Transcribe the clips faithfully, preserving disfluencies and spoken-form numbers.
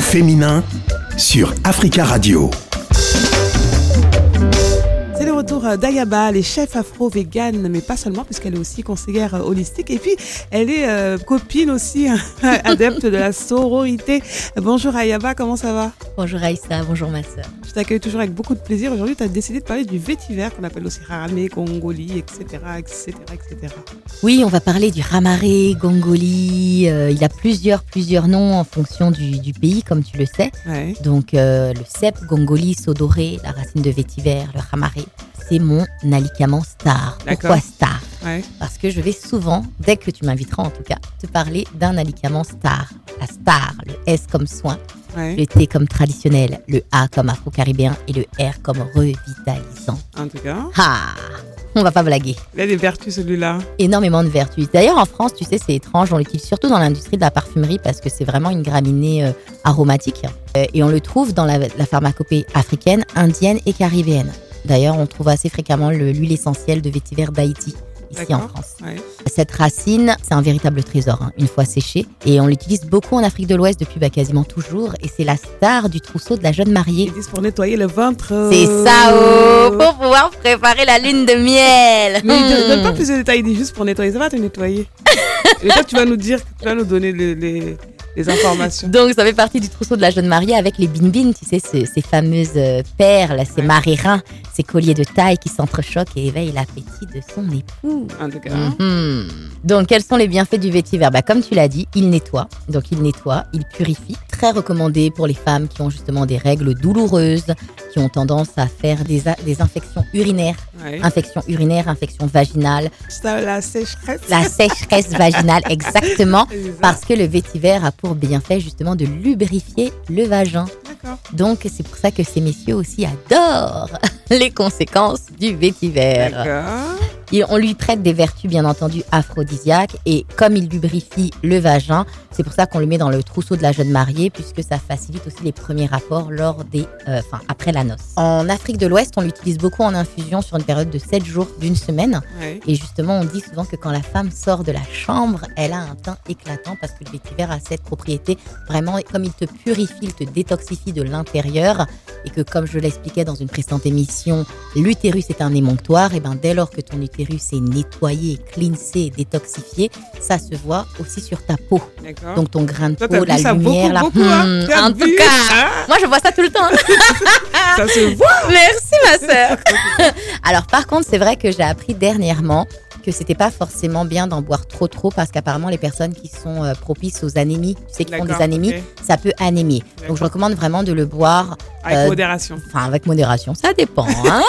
féminin sur Africa Radio. C'est le retour d'Ayaba, elle est chef afro-végane, mais pas seulement, puisqu'elle est aussi conseillère holistique. Et puis, elle est euh, copine aussi, adepte de la sororité. Bonjour Ayaba, comment ça va? Bonjour Aïssa, bonjour ma sœur. Je t'accueille toujours avec beaucoup de plaisir. Aujourd'hui, tu as décidé de parler du vétiver, qu'on appelle aussi Raramé, Gongoli, et cetera, et cetera, et cetera. Oui, on va parler du Ramaré, Gongoli. Euh, il a plusieurs, plusieurs noms en fonction du, du pays, comme tu le sais. Ouais. Donc, euh, le cèpe, Gongoli, Sodoré, la racine de vétiver, le Ramaré. C'est mon alicament star. D'accord. Pourquoi star? Ouais. Parce que je vais souvent, dès que tu m'inviteras en tout cas, te parler d'un alicament star. La star, le S comme soin, Ouais. le T comme traditionnel, le A comme afro-caribéen et le R comme revitalisant. En tout cas, Ah, on va pas blaguer. il a des vertus celui-là. Énormément de vertus. D'ailleurs, en France, tu sais, c'est étrange, on l'utilise surtout dans l'industrie de la parfumerie parce que c'est vraiment une graminée euh, aromatique. Euh, et on le trouve dans la, la pharmacopée africaine, indienne et caribéenne. D'ailleurs, on trouve assez fréquemment le- l'huile essentielle de vétiver d'Haïti, ici D'accord. en France. Ouais. Cette racine, c'est un véritable trésor, hein, une fois séchée. Et on l'utilise beaucoup en Afrique de l'Ouest depuis bah, quasiment toujours. Et c'est la star du trousseau de la jeune mariée. Ils disent pour nettoyer le ventre. C'est ça, oh, pour pouvoir préparer la lune de miel. Mais il ne donne pas Hmm. plus de détails, il dit juste pour nettoyer. Ça va te nettoyer. Et toi, tu vas nous dire, tu vas nous donner les, les, les informations. Donc, ça fait partie du trousseau de la jeune mariée avec les bin-bin, tu sais, ce- ces fameuses euh, perles, ces Ouais. marérins, ces colliers de taille qui s'entrechoquent et éveillent l'appétit de son époux. En tout cas, Mhm. Donc, quels sont les bienfaits du vétiver? Bah, comme tu l'as dit, il nettoie. Donc, il nettoie, il purifie. Très recommandé pour les femmes qui ont justement des règles douloureuses, qui ont tendance à faire des, a- des infections urinaires, ouais. infections urinaires, infections vaginales, Ça, la sécheresse. la sécheresse vaginale, exactement. C'est ça. Parce que le vétiver a pour bienfait justement de lubrifier le vagin. D'accord. Donc c'est pour ça que ces messieurs aussi adorent les conséquences du vétiver. D'accord. Et on lui prête des vertus bien entendu aphrodisiaques et comme il lubrifie le vagin, c'est pour ça qu'on le met dans le trousseau de la jeune mariée puisque ça facilite aussi les premiers rapports lors des, euh, enfin après la noce. En Afrique de l'Ouest, on l'utilise beaucoup en infusion sur une période de sept jours d'une semaine. Ouais. Et justement, on dit souvent que quand la femme sort de la chambre, elle a un teint éclatant parce que le vétiver a cette propriété vraiment, comme il te purifie, il te détoxifie de l'intérieur et que comme je l'expliquais dans une précédente émission, l'utérus est un émonctoire, et ben dès lors que ton utérus est nettoyé, cleansé, détoxifié, ça se voit aussi sur ta peau. D'accord. Donc ton grain de Toi, peau, t'as la vu ça lumière, beaucoup, la... beaucoup, hein. Hmm, Tu as en tout vu, cas, hein. moi je vois ça tout le temps. Ça se voit. Merci ma sœur. Alors par contre, c'est vrai que j'ai appris dernièrement que c'était pas forcément bien d'en boire trop trop parce qu'apparemment les personnes qui sont euh, propices aux anémies, tu sais qui font des D'accord, anémies, ok. ça peut anémier. Donc D'accord. je recommande vraiment de le boire, Avec Euh, modération. enfin avec modération, ça dépend. Hein.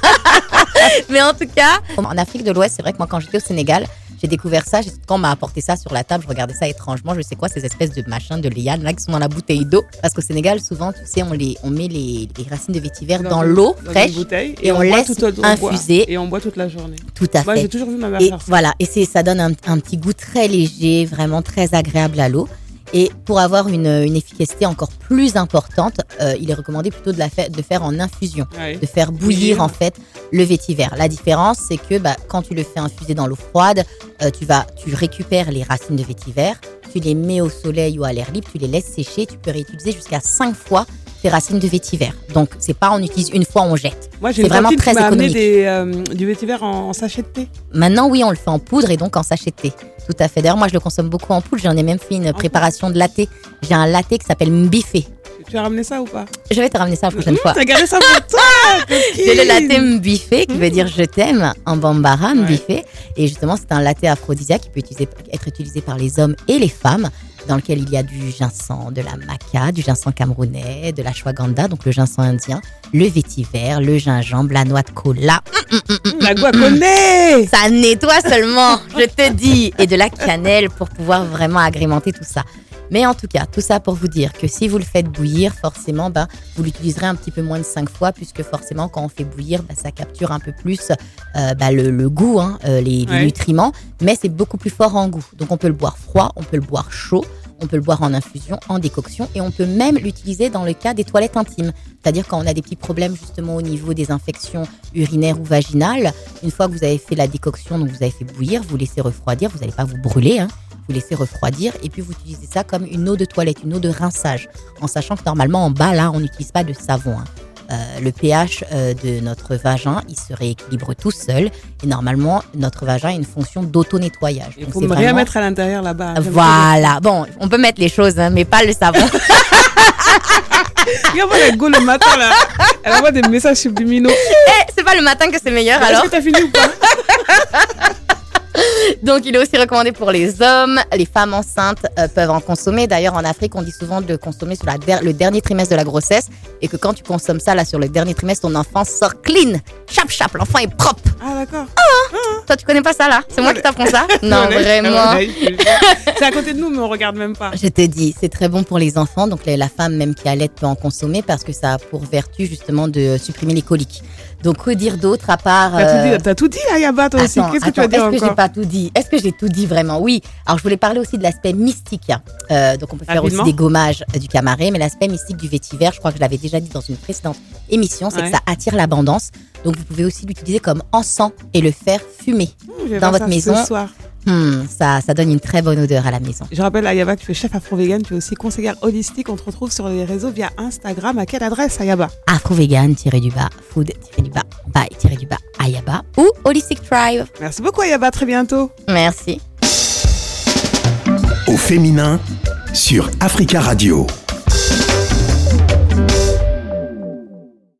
Mais en tout cas, en Afrique de l'Ouest, c'est vrai que moi quand j'étais au Sénégal, j'ai découvert ça. j'ai- Quand on m'a apporté ça sur la table, je regardais ça étrangement. Je sais quoi, ces espèces de machins, de lianes là qui sont dans la bouteille d'eau. Parce qu'au Sénégal, souvent, tu sais, on, les, on met les, les racines de vétiver dans, une- l'eau dans fraîche. une bouteille, et on boit laisse tout au- on boit- infuser. et on boit toute la journée. Tout à Moi, fait. j'ai toujours vu ma mère Et faire ça. voilà, et c'est, ça donne un, un petit goût très léger, vraiment très agréable à l'eau. Et pour avoir une, une efficacité encore plus importante, euh, il est recommandé plutôt de, la fa- de faire en infusion, Ouais. de faire bouillir Bouillir. en fait le vétiver. La différence, c'est que bah, quand tu le fais infuser dans l'eau froide, euh, tu, vas, tu récupères les racines de vétiver, tu les mets au soleil ou à l'air libre, tu les laisses sécher, tu peux réutiliser jusqu'à cinq fois tes racines de vétiver. Donc c'est pas on utilise une fois, on jette. Moi, j'ai C'est une vraiment copine très qui m'a amené économique. des, euh, du vétiver en, en sachet de thé. Maintenant, oui, on le fait en poudre et donc en sachet de thé. Tout à fait. D'ailleurs, moi, je le consomme beaucoup en poudre. J'en ai même fait une préparation de latte. J'ai un latte qui s'appelle Mbifé. Tu as ramené ça ou pas? Je vais te ramener ça la prochaine fois. T'as gardé ça pour toi, coquine. J'ai le latte Mbifé, qui veut dire je t'aime en bambara, Mbifé. Et justement, c'est un latte aphrodisiaque qui peut utiliser- être utilisé par les hommes et les femmes, dans lequel il y a du ginseng, de la maca, du ginseng camerounais, de la ashwagandha, donc le ginseng indien, le vétiver, le gingembre, la noix de cola. La guaconais. Ça nettoie seulement, je te dis. Et de la cannelle pour pouvoir vraiment agrémenter tout ça. Mais en tout cas, tout ça pour vous dire que si vous le faites bouillir, forcément, bah, vous l'utiliserez un petit peu moins de cinq fois, puisque forcément, quand on fait bouillir, bah, ça capture un peu plus euh, bah, le, le goût, hein, euh, les, les Ouais. nutriments, mais c'est beaucoup plus fort en goût. Donc on peut le boire froid, on peut le boire chaud, on peut le boire en infusion, en décoction, et on peut même l'utiliser dans le cas des toilettes intimes. C'est-à-dire quand on a des petits problèmes justement au niveau des infections urinaires ou vaginales, une fois que vous avez fait la décoction, donc vous avez fait bouillir, vous laissez refroidir, vous n'allez pas vous brûler, hein. vous laissez refroidir et puis vous utilisez ça comme une eau de toilette, une eau de rinçage, en sachant que normalement en bas là on n'utilise pas de savon. Hein. Euh, le pH euh, de notre vagin, il se rééquilibre tout seul et normalement notre vagin a une fonction d'auto-nettoyage. Il faut rien mettre à l'intérieur là-bas. Voilà, bon, on peut mettre les choses, hein, mais pas le savon. Regarde-moi la go le matin là. Elle envoie des messages subliminaux. Eh, c'est pas le matin que c'est meilleur alors. Est-ce que t'as fini ou pas? Donc, il est aussi recommandé pour les hommes. Les femmes enceintes euh, peuvent en consommer. D'ailleurs, en Afrique, on dit souvent de consommer sur la der- le dernier trimestre de la grossesse et que quand tu consommes ça là sur le dernier trimestre, ton enfant sort clean. Chap, chap, l'enfant est propre. Ah, d'accord. Ah, ah. Toi, tu connais pas ça là? C'est moi qui t'apprends ça? Non, vraiment. C'est à côté de nous, mais on regarde même pas. Je te dis, c'est très bon pour les enfants. Donc, la femme même qui allait peut en consommer parce que ça a pour vertu justement de supprimer les coliques. Donc, que dire d'autre à part... T'as, euh... tout, dit, t'as tout dit, Ayaba, toi aussi. Attends, Qu'est-ce que attends, tu vas dire encore? Est-ce que j'ai pas tout dit? Est-ce que j'ai tout dit vraiment? Oui. Alors, je voulais parler aussi de l'aspect mystique. Euh, donc, on peut faire Rapidement. aussi des gommages euh, du camaré, mais l'aspect mystique du vétiver, je crois que je l'avais déjà dit dans une précédente émission, c'est ouais. que ça attire l'abondance. Donc, vous pouvez aussi l'utiliser comme encens et le faire fumer mmh, dans votre maison. Ce soir. Hum, ça, ça donne une très bonne odeur à la maison. Je rappelle, Ayaba, que tu es chef afro-vegan, tu es aussi conseillère holistique. On te retrouve sur les réseaux via Instagram. À quelle adresse, Ayaba? Afro-vegan-du-bas, food-du-bas, by-du-bas, Ayaba ou Holistic Tribe. Merci beaucoup, Ayaba. Très bientôt. Merci. Au féminin sur Africa Radio.